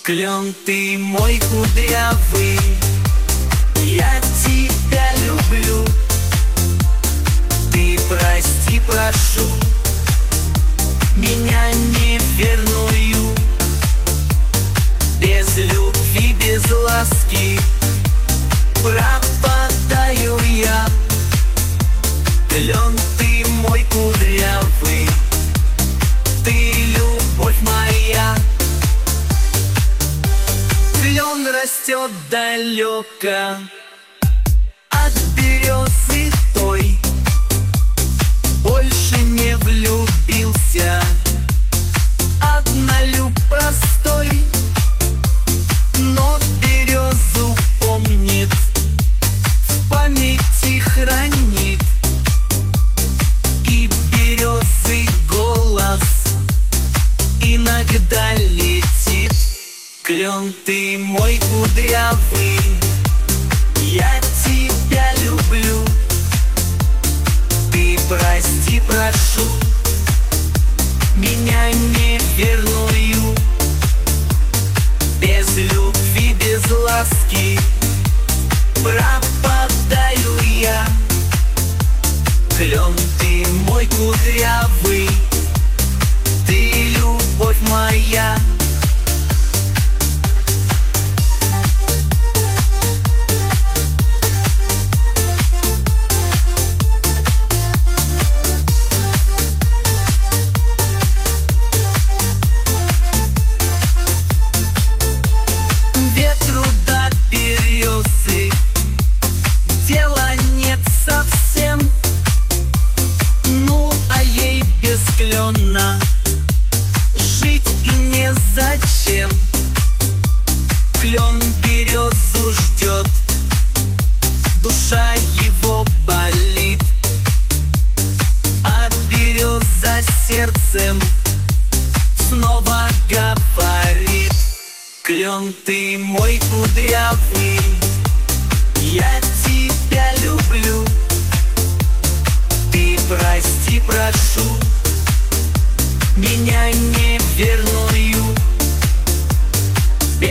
Клен ты мой кудрявый, я тебя люблю. Ты прости, прошу, меня неверную. Без любви, без ласки пропадаю я. Клен ты мой кудрявый, ты любовь моя. Клен растет далеко от березы той, больше не влюбился, однолюб простой. Но березу помнит, в памяти хранит, и березы голос иногда летит. Клен ты мой кудрявый, я тебя люблю. Ты прости, прошу, меня неверную. Без любви, без ласки пропадаю я. Клен ты мой кудрявый, ты любовь моя. Дела нет совсем, ну а ей без клена жить и незачем. Клен березу ждет, душа его болит, а береза сердцем снова говорит. Клен ты мой кудрявый, я тебя люблю. Ты прости, прошу, меня не